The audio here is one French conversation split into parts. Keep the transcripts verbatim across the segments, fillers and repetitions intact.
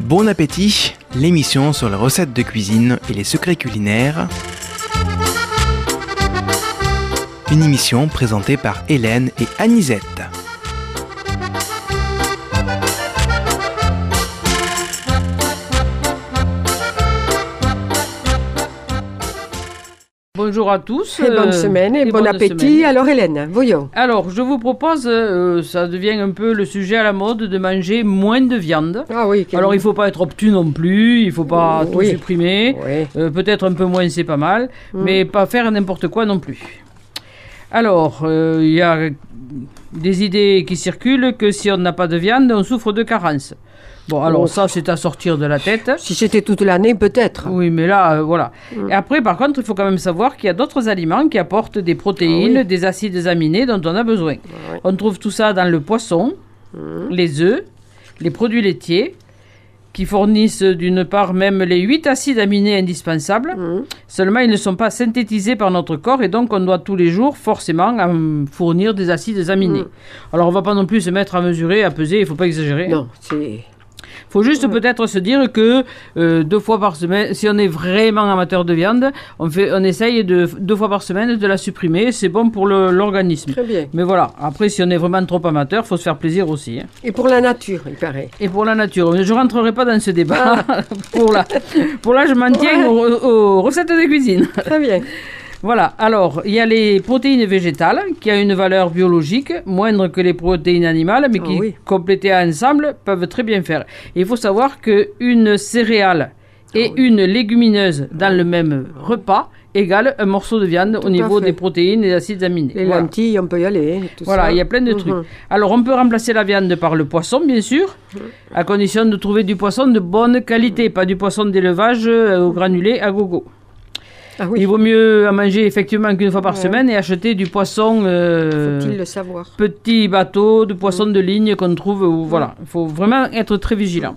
Bon appétit, l'émission sur les recettes de cuisine et les secrets culinaires. Une émission présentée par Hélène et Anisette. Bonjour à tous. Et bonne euh, semaine et, et bon appétit. Semaine. Alors Hélène, voyons. Alors, je vous propose, euh, ça devient un peu le sujet à la mode, de manger moins de viande. Ah oui. Alors, il ne faut pas être obtus non plus, il ne faut pas oh, tout oui. supprimer. Oui. Euh, peut-être un peu moins, c'est pas mal, mm. mais pas faire n'importe quoi non plus. Alors, il euh, y a des idées qui circulent que si on n'a pas de viande, on souffre de carence. Bon, alors oh. ça, c'est à sortir de la tête. Si c'était toute l'année, peut-être. Oui, mais là, euh, voilà. Mm. Et après, par contre, il faut quand même savoir qu'il y a d'autres aliments qui apportent des protéines, ah oui. des acides aminés dont on a besoin. Ah oui. On trouve tout ça dans le poisson, mm. les œufs, les produits laitiers, qui fournissent d'une part même les huit acides aminés indispensables. Mm. Seulement, ils ne sont pas synthétisés par notre corps et donc on doit tous les jours forcément um, fournir des acides aminés. Mm. Alors, on ne va pas non plus se mettre à mesurer, à peser, il ne faut pas exagérer. Non, c'est... Il faut juste ouais. peut-être se dire que euh, deux fois par semaine, si on est vraiment amateur de viande, on, fait, on essaye de, deux fois par semaine de la supprimer. C'est bon pour le, l'organisme. Très bien. Mais voilà, après, si on est vraiment trop amateur, il faut se faire plaisir aussi. Hein. Et pour la nature, il paraît. Et pour la nature. Je ne rentrerai pas dans ce débat. Ah. pour, la, pour là, je m'en tiens ouais. aux, aux recettes de cuisine. Très bien. Voilà, alors, il y a les protéines végétales qui ont une valeur biologique moindre que les protéines animales, mais qui, oh oui. complétées ensemble, peuvent très bien faire. Et il faut savoir qu'une céréale et oh oui. une légumineuse dans le même repas égale un morceau de viande tout au niveau des protéines et des acides aminés. Les voilà. lentilles, on peut y aller. Tout voilà, ça. Il y a plein de mm-hmm. trucs. Alors, on peut remplacer la viande par le poisson, bien sûr, mm-hmm. à condition de trouver du poisson de bonne qualité, mm-hmm. pas du poisson d'élevage euh, au granulé à gogo. Ah oui. Il vaut mieux en manger effectivement qu'une fois par ouais. semaine et acheter du poisson euh, faut-il le savoir. Petit bateau, de poisson mmh. de ligne qu'on trouve. Où, mmh. Voilà, il faut vraiment être très vigilant.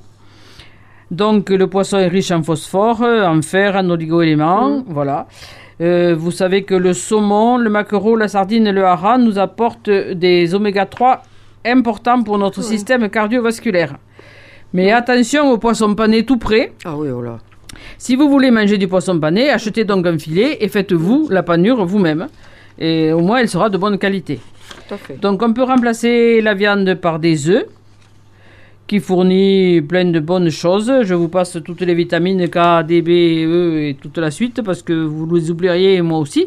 Donc le poisson est riche en phosphore, en fer, en oligo-éléments. Mmh. Voilà. Euh, vous savez que le saumon, le maquereau, la sardine et le hareng nous apportent des oméga trois importants pour notre mmh. système cardiovasculaire. Mais mmh. attention aux poissons panés tout prêts. Ah oui, oh là. Si vous voulez manger du poisson pané, achetez donc un filet et faites-vous la panure vous-même. Et au moins, elle sera de bonne qualité. Tout à fait. Donc, on peut remplacer la viande par des œufs qui fournissent plein de bonnes choses. Je vous passe toutes les vitamines K, D, B, E et toute la suite parce que vous les oublieriez et moi aussi.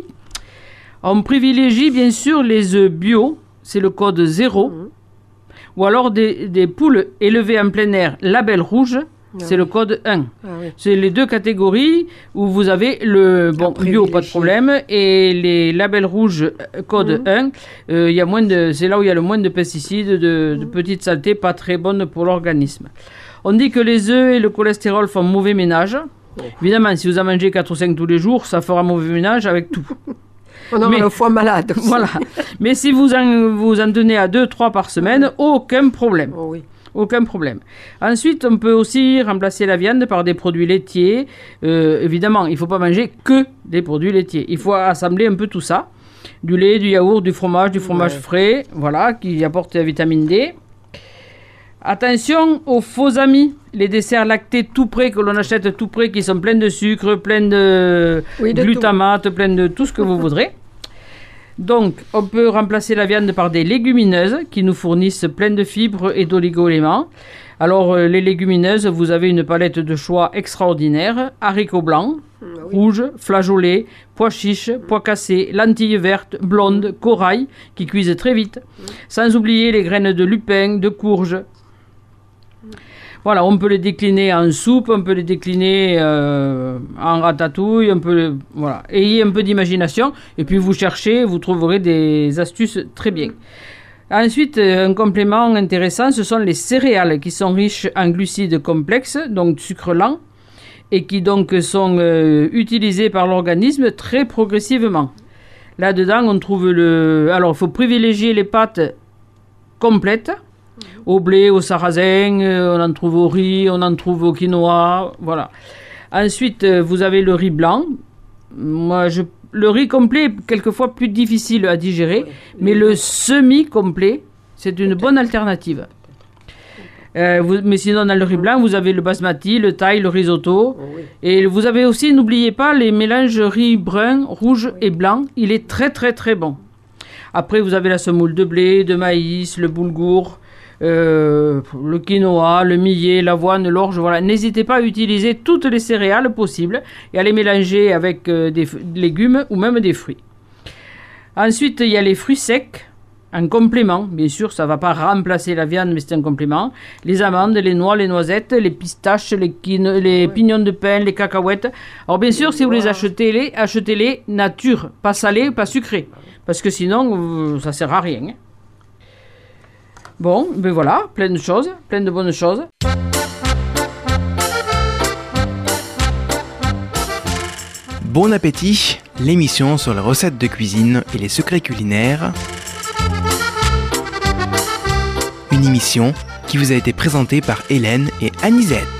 On privilégie bien sûr les œufs bio, c'est le code zéro. Mmh. Ou alors des, des poules élevées en plein air, label rouge. C'est oui. le code un. Ah oui. C'est les deux catégories où vous avez le bon, bio, pas de problème, et les labels rouges, code mmh. un, euh, y a moins de, c'est là où il y a le moins de pesticides, de, mmh. de petites saletés, pas très bonnes pour l'organisme. On dit que les œufs et le cholestérol font mauvais ménage. Oh. Évidemment, si vous en mangez quatre ou cinq tous les jours, ça fera mauvais ménage avec tout. On a le foie malade aussi. Voilà. Mais si vous en, vous en donnez à deux, trois par semaine, aucun problème. Oh oui. Aucun problème. Ensuite, on peut aussi remplacer la viande par des produits laitiers. Euh, évidemment, il ne faut pas manger que des produits laitiers. Il faut assembler un peu tout ça. Du lait, du yaourt, du fromage, du fromage ouais. frais, voilà, qui apporte la vitamine D. Attention aux faux amis, les desserts lactés tout prêts que l'on achète tout prêts, qui sont pleins de sucre, pleins de, oui, de glutamate, tout. pleins de tout ce que vous voudrez. Donc, on peut remplacer la viande par des légumineuses qui nous fournissent plein de fibres et d'oligo-éléments. Alors, euh, les légumineuses, vous avez une palette de choix extraordinaire. Haricots blancs, mmh, oui. rouges, flageolets, pois chiches, pois cassés, lentilles vertes, blondes, corail, qui cuisent très vite. Mmh. Sans oublier les graines de lupin, de courge. Voilà, on peut les décliner en soupe, on peut les décliner euh, en ratatouille, on peut les, voilà. Ayez un peu d'imagination et puis vous cherchez, vous trouverez des astuces très bien. Ensuite, un complément intéressant, ce sont les céréales qui sont riches en glucides complexes, donc sucre lent, et qui donc sont euh, utilisés par l'organisme très progressivement. Là-dedans, on trouve le... Alors, il faut privilégier les pâtes complètes, au blé, au sarrasin, on en trouve au riz, on en trouve au quinoa, voilà. Ensuite, vous avez le riz blanc. Moi, je, le riz complet est quelquefois plus difficile à digérer, oui, mais le semi-complet, c'est une bonne alternative. Euh, vous, mais sinon, dans le riz blanc, vous avez le basmati, le thaï, le risotto. Oh, oui. Et vous avez aussi, n'oubliez pas, les mélanges riz brun, rouge oui. et blanc. Il est très, très, très bon. Après, vous avez la semoule de blé, de maïs, le boulgour, euh, le quinoa, le millet, l'avoine, l'orge. Voilà. N'hésitez pas à utiliser toutes les céréales possibles et à les mélanger avec euh, des, des légumes ou même des fruits. Ensuite, il y a les fruits secs. Un complément, bien sûr, ça ne va pas remplacer la viande, mais c'est un complément. Les amandes, les noix, les noisettes, les pistaches, les, quino- les ouais. pignons de pain, les cacahuètes. Alors bien sûr, si vous les achetez, les, achetez-les nature, pas salées, pas sucrées. Parce que sinon, ça ne sert à rien. Bon, ben voilà, plein de choses, plein de bonnes choses. Bon appétit, l'émission sur les recettes de cuisine et les secrets culinaires. Une émission qui vous a été présentée par Hélène et Anisette.